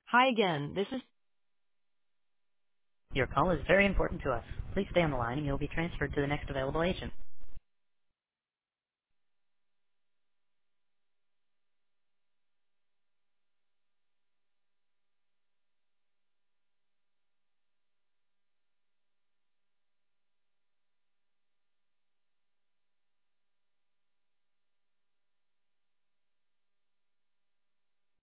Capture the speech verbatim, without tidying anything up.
Hi again, this is... Your call is very important to us. Please stay on the line and you'll be transferred to the next available agent.